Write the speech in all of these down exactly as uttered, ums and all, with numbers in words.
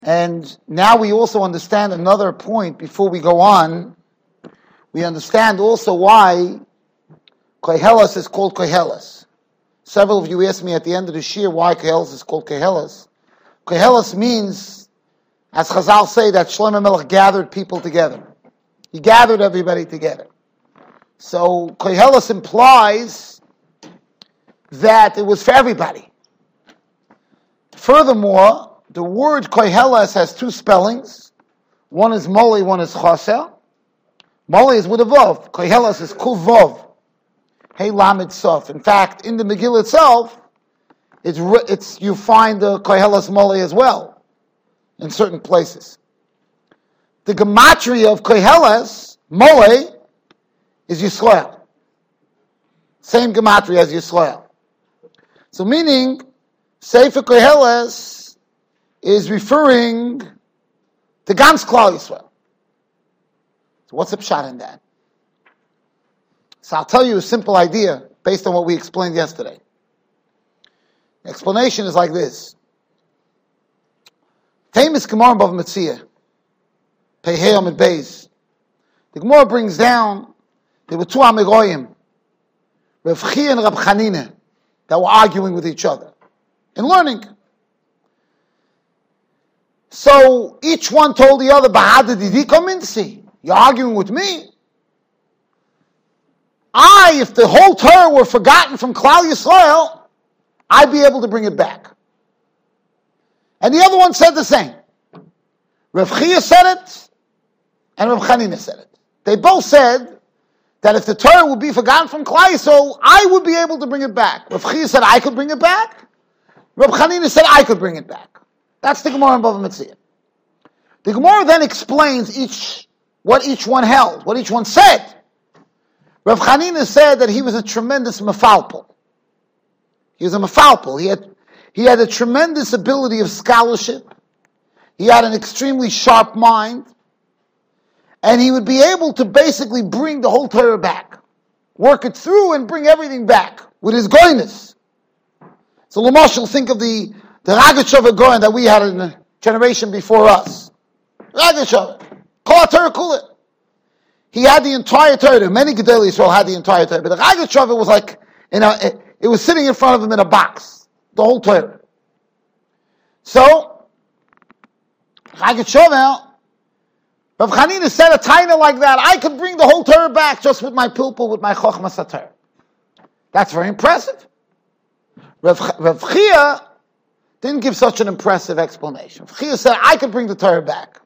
And now we also understand another point before we go on. We understand also why Koheles is called Koheles. Several of you asked me at the end of the year why Koheles is called Koheles. Koheles means, as Chazal say, that Shlomo Melech gathered people together. He gathered everybody together. So Koheles implies that it was for everybody. Furthermore, the word Koheles has two spellings. One is Moli, one is Chosel. Moli is with a Vav. Koheles is Kuf Vav. Hey Lamed Sof. In fact, in the Megillah itself, it's, it's you find the Koheles Moli as well, in certain places. The gematria of Koheles, Moli, is Yisrael. Same gematria as Yisrael. So meaning, Sefer Koheles is referring to Gans Klal Yisrael. So what's the pshat in that? So I'll tell you a simple idea based on what we explained yesterday. The explanation is like this. Famous Gemara Bava Metzia, Pehei Amid Beis. The Gemara brings down, there were two Amigoyim, Rav Chia and Rab Chanina, that were arguing with each other in learning. So each one told the other, Bahada Didi Kominsi, you're arguing with me? I, if the whole Torah were forgotten from Klal Yisrael, I'd be able to bring it back. And the other one said the same. Rav Chia said it, and Rav Chanina said it. They both said that if the Torah would be forgotten from Klal Yisrael, I would be able to bring it back. Rav Chia said I could bring it back. Rav Chanina said I could bring it back. That's the Gemara in Bava Metzia. The Gemara then explains each what each one held, what each one said. Rav Chanina said that he was a tremendous mefalpel. He was a mefalpel. He had he had a tremendous ability of scholarship. He had an extremely sharp mind. And he would be able to basically bring the whole Torah back. Work it through and bring everything back with his goyness. So Lamashal, think of the, the Ragachover Goyen that we had in the generation before us. Ragachover. Kol HaTorah Kula. He had the entire Torah. Many Gedolei Yisrael had the entire Torah. But the Ragachover was like, in a, it, it was sitting in front of him in a box. The whole Torah. So, Ragachover, Rav Chanina said a taina like that, I could bring the whole Torah back just with my pilpul, with my chokhmas HaTorah. That's very impressive. Rav, Rav Chia didn't give such an impressive explanation. Rav Chia said, I could bring the Torah back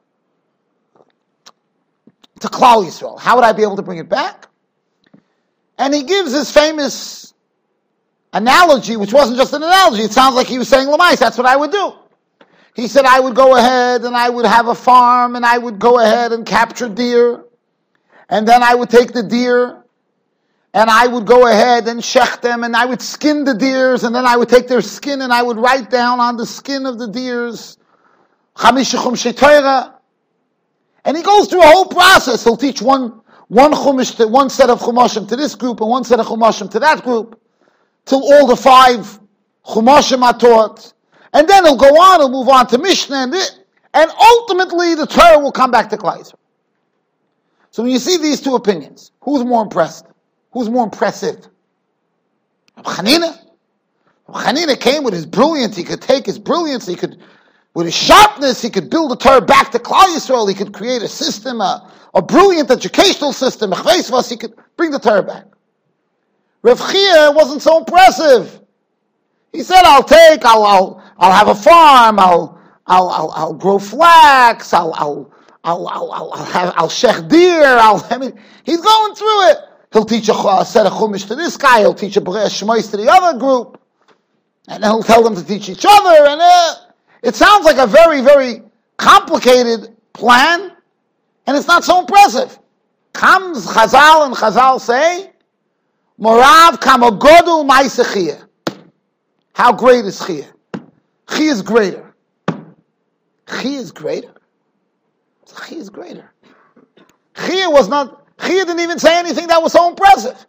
to Klal Yisrael. How would I be able to bring it back? And he gives his famous analogy, which wasn't just an analogy, it sounds like he was saying, Lamais, that's what I would do. He said, I would go ahead and I would have a farm and I would go ahead and capture deer. And then I would take the deer and I would go ahead and shech them and I would skin the deers and then I would take their skin and I would write down on the skin of the deers Chamisha Chumshei Torah. And he goes through a whole process. He'll teach one, one chumash to one set of chumashim to this group and one set of chumashim to that group till all the five chumashim are taught. And then he'll go on, he'll move on to Mishnah, and, it, and ultimately the Torah will come back to Klal Yisrael. So when you see these two opinions, who's more impressed? Who's more impressive? Rav Chanina? Rav Chanina came with his brilliance, he could take his brilliance, he could, with his sharpness, he could build the Torah back to Klal Yisrael, he could create a system, a, a brilliant educational system, he could bring the Torah back. Rav Chia wasn't so impressive. He said, I'll take, I'll, I'll, I'll have a farm, I'll, I'll, I'll, I'll grow flax, I'll, I'll, I'll, I'll, I'll, I'll have, I'll shech deer, I'll, I mean, he's going through it. He'll teach a, a set of chumash to this guy, he'll teach a shmois to the other group, and then he'll tell them to teach each other, and uh, it sounds like a very, very complicated plan, and it's not so impressive. Comes Chazal, and Chazal say, Morav kamogodul ma'aseh. How great is Chia? Chia is greater. Chia is greater. Chia is greater. Chia was not, Chia didn't even say anything that was so impressive.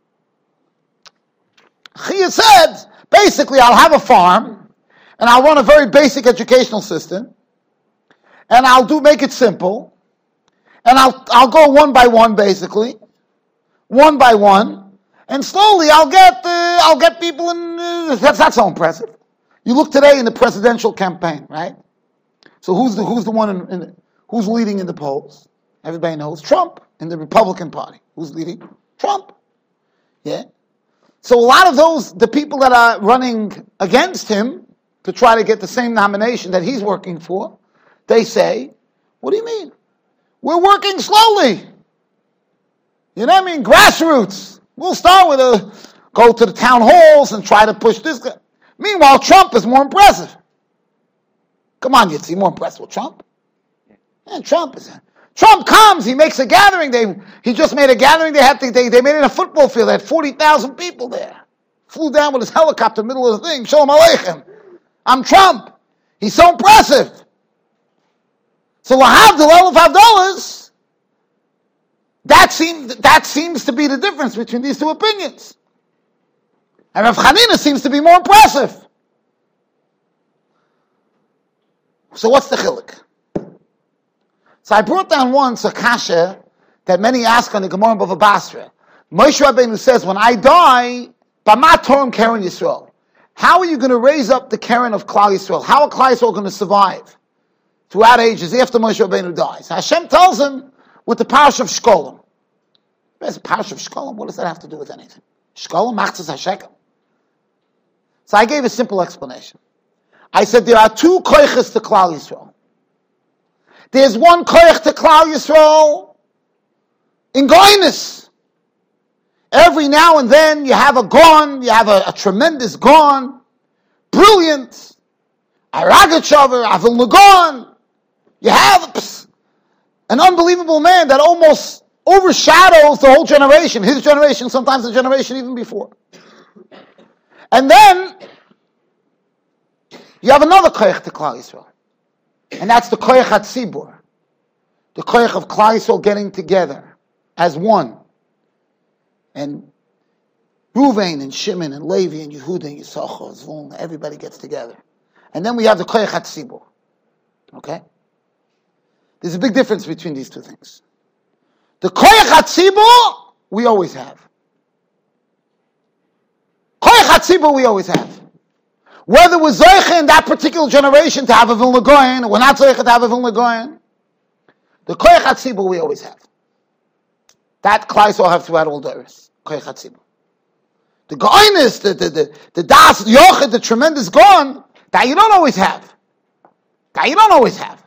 Chia said, basically, I'll have a farm, and I'll run a very basic educational system, and I'll do make it simple, and I'll I'll go one by one, basically, one by one, and slowly I'll get uh, I'll get people in. Uh, that's not so impressive. You look today in the presidential campaign, right? So who's the who's the one in, in who's leading in the polls? Everybody knows Trump in the Republican Party. Who's leading? Trump. Yeah. So a lot of those, the people that are running against him to try to get the same nomination that he's working for, they say, what do you mean? We're working slowly. You know what I mean? Grassroots. We'll start with a, go to the town halls and try to push this guy. Meanwhile, Trump is more impressive. Come on, Yitzi, more impressed with Trump? And Trump is... Trump comes, he makes a gathering. They he just made a gathering. They had to, they they made it in a football field. They had forty thousand people there. Flew down with his helicopter, middle of the thing. Shalom Aleichem. I'm Trump. He's so impressive. So lahavdil elef havdolas. That seems that seems to be the difference between these two opinions. And Rav Chanina seems to be more impressive. So what's the chiluk? So I brought down once a kasha that many ask on the Gemara in Bava Basra. Moshe Rabbeinu says, when I die, Bama Torem Keren Yisrael. How are you going to raise up the Keren of Klal Yisrael? How are Klal Yisrael going to survive throughout ages after Moshe Rabbeinu dies? Hashem tells him with the Parash of Shkolim. There's a Parash of Shkolim. What does that have to do with anything? Shkolim, Machzas HaShekel. So I gave a simple explanation. I said there are two koiches to Klal Yisrael. There's one koich to Klal Yisrael in goyness. Every now and then you have a gon, you have a, a tremendous gon, brilliant, Aragachover, Avil Nagon. You have pss, an unbelievable man that almost overshadows the whole generation, his generation, sometimes the generation even before. And then you have another koich to Klal Yisrael. And that's the koyach hatzibur, the koyach of Klal Yisrael getting together as one. And Ruvain and Shimon and Levi and Yehuda and Yisachar, Zvulun, everybody gets together. And then we have the koyach hatzibur. Okay? There's a big difference between these two things. The koyach hatzibur, we always have. Koyach hatzibur, we always have. Whether we're Zoyche in that particular generation to have a Vilna Goyen, or we're not Zoyche to have a Vilna Goyen, the Koyach HaTzibur we always have. That Klal Yisrael have throughout all Doros. Koyach HaTzibur. The Goyenis, the, the, the, the Das Yochid, the tremendous Goyen, that you don't always have. That you don't always have.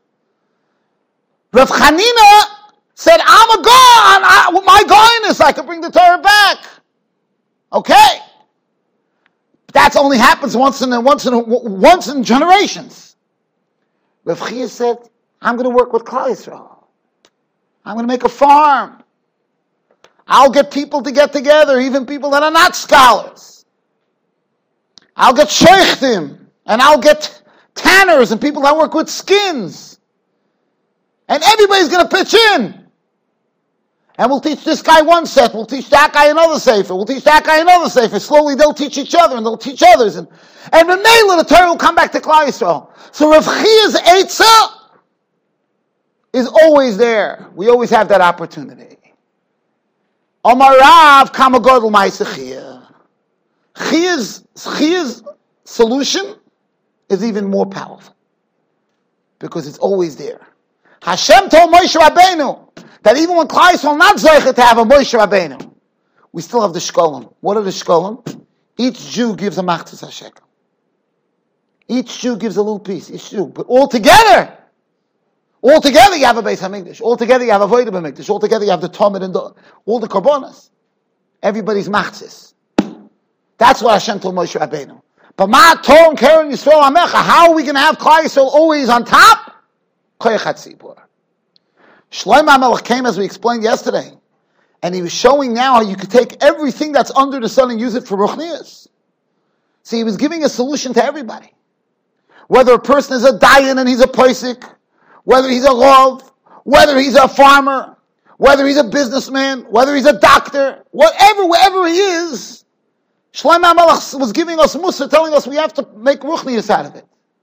Rav Chanina said, I'm a Goyen, I, with my Goyenis, I can bring the Torah back. Okay. That only happens once in a, once in a, once in generations. Rav Chia said, "I'm going to work with Klal Yisrael. I'm going to make a farm. I'll get people to get together, even people that are not scholars. I'll get sheikhtim, and I'll get tanners and people that work with skins, and everybody's going to pitch in. And we'll teach this guy one set, we'll teach that guy another sefer, we'll teach that guy another sefer. Slowly they'll teach each other and they'll teach others. And and Memela, the Torah will come back to Klal Yisrael. So Rav Chia's Eitzah is always there. We always have that opportunity. Omar Rav Kama Godel Ma'aseh Chia. Chia's Chia's solution is even more powerful because it's always there. Hashem told Moshe Rabbeinu that even when Klal Yisrael not zeicha to have a Moshe Rabbeinu, we still have the shkolim. What are the shkolim? Each Jew gives a machzas hashekel. Each Jew gives a little piece. Each Jew, but all together, all together you have a Beis Hamikdash. All together you have a Vodah B'Mikdash. All together you have the Talmud and the, all the korbanos. Everybody's machzas. That's what Hashem told Moshe Rabbeinu. But ma Torah Keren Yisrael Amecha. How are we going to have Klal Yisrael always on top? Koyach HaTzibur. Shlomo HaMelech came, as we explained yesterday, and he was showing now how you could take everything that's under the sun and use it for ruchnias. So he was giving a solution to everybody. Whether a person is a dayan and he's a posek, whether he's a rov, whether he's a farmer, whether he's a businessman, whether he's a doctor, whatever, wherever he is, Shlomo HaMelech was giving us mussar, telling us we have to make ruchnias out of it.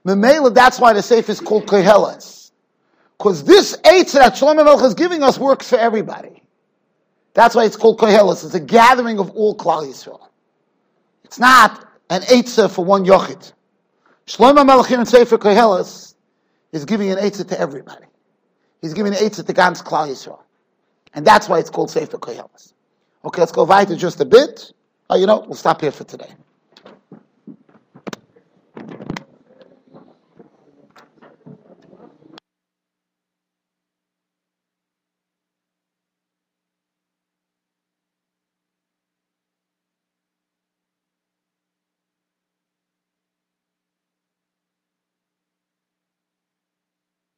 Memela, that's why the Sefer is called Koheles. Because this Eitzah that Shlomo Melech is giving us works for everybody. That's why it's called Koheles. It's a gathering of all Klal Yisrael. It's not an Eitzah for one Yochid. Shlomo Melech here in Sefer Koheles is giving an Eitzah to everybody. He's giving an Eitzah to Gans Klal Yisrael. And that's why it's called Sefer Koheles. Okay, let's go weiter just a bit. Oh, you know, we'll stop here for today.